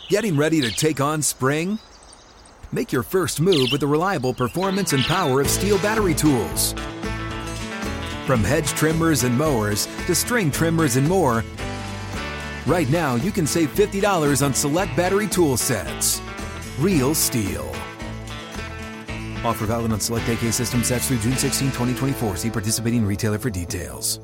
Getting ready to take on spring? Make your first move with the reliable performance and power of Steel battery tools. From hedge trimmers and mowers to string trimmers and more, right now you can save $50 on select battery tool sets. Real Steel. Offer valid on select AK system sets through June 16, 2024. See participating retailer for details.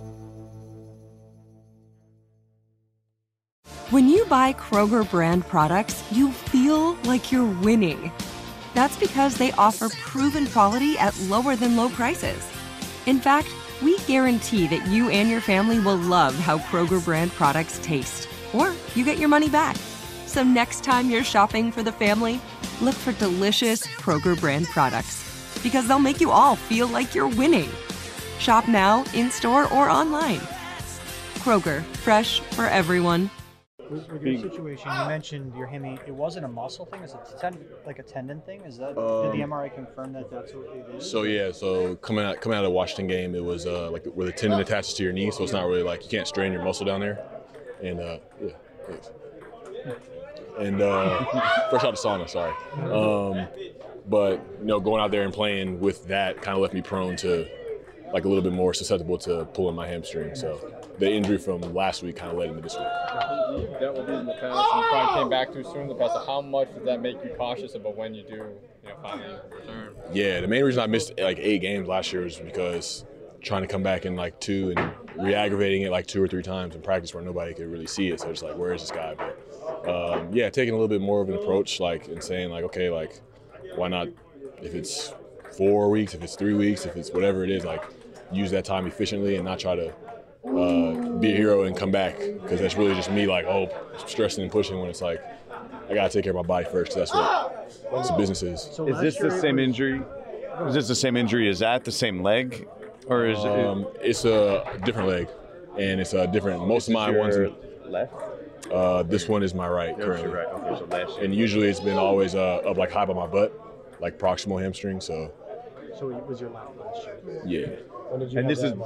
When you buy Kroger brand products, you feel like you're winning. That's because they offer proven quality at lower than low prices. In fact, we guarantee that you and your family will love how Kroger brand products taste, or you get your money back. So next time you're shopping for the family, look for delicious Kroger brand products, because they'll make you all feel like you're winning. Shop now, in-store, or online. Kroger, fresh for everyone. With your situation, you mentioned your hammy. It wasn't a muscle thing. Is it like a tendon thing? Is that did the MRI confirm that that's what it is? So coming out of the Washington game, it was like where the tendon attaches to your knee, so it's not really like you can't strain your muscle down there. And fresh out of sauna, sorry. But going out there and playing with that kind of left me prone to like a little bit more susceptible to pulling my hamstring. So the injury from last week kind of led into this week. You've dealt with it in the past, and you probably came back too soon in the past. So how much does that make you cautious about when you do, finally return? Yeah, the main reason I missed like 8 games last year is because trying to come back in like 2 and re-aggravating it like 2 or 3 times in practice where nobody could really see it. So it's like, where is this guy? But taking a little bit more of an approach, like, and saying like, okay, like, why not? If it's 4 weeks, if it's 3 weeks, if it's whatever it is, like, use that time efficiently and not try to be a hero and come back, because that's really just me like stressing and pushing when it's like I gotta take care of my body first. That's what the business is. So is this the same injury? Is this the same injury? Is that the same leg, or is it's a different leg, and it's a different. Most of my ones left. This one is my right currently. Right. Okay, so last year. And usually it's been always up like high by my butt, like proximal hamstring. So it was your last year? Yeah. When did you and have this is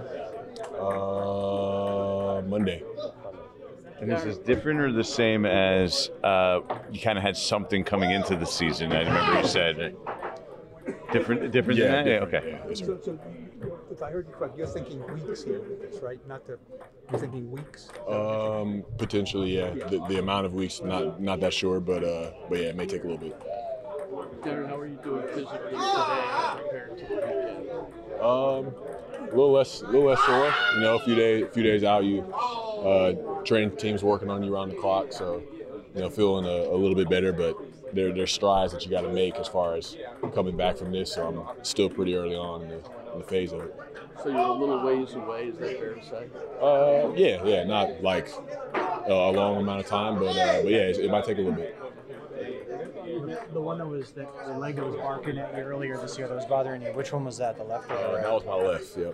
Monday. And this is different or the same as you kind of had something coming into the season? I remember you said different than that? Yeah, okay. Yeah, so if I heard you correct, you're thinking weeks here with this, right? You're thinking weeks? Potentially, yeah. The amount of weeks, not that sure, but yeah, it may take a little bit. Darren, how are you doing physically today compared to the weekend? A little less sore. A few days out, you training teams working on you around the clock, so feeling a little bit better. But there's strides that you got to make as far as coming back from this. So I'm still pretty early on in the phase of it. So you're a little ways away. Is that fair to say? Yeah, not like a long amount of time, but yeah, it might take a little bit. The one that the leg that was barking at you earlier this year that was bothering you, which one was that, the left or the right? That was my left, yep.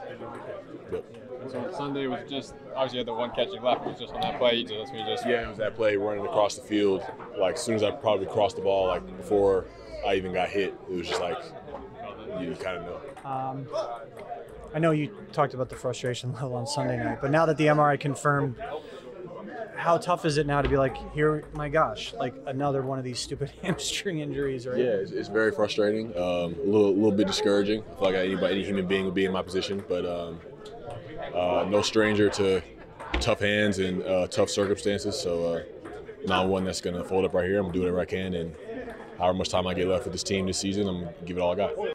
So Sunday was just, obviously you had the one catching left, it was just on that play, so that's when you just... Yeah, it was that play running across the field. Like, as soon as I probably crossed the ball, like, before I even got hit, it was just like, you kind of know. I know you talked about the frustration level on Sunday night, but now that the MRI confirmed, how tough is it now to be like, here, my gosh, like another one of these stupid hamstring injuries, right? Yeah, it's very frustrating, a little bit discouraging. I feel like any human being would be in my position, but no stranger to tough hands and tough circumstances. So not one that's going to fold up right here. I'm going to do whatever I can, and however much time I get left with this team this season, I'm going to give it all I got.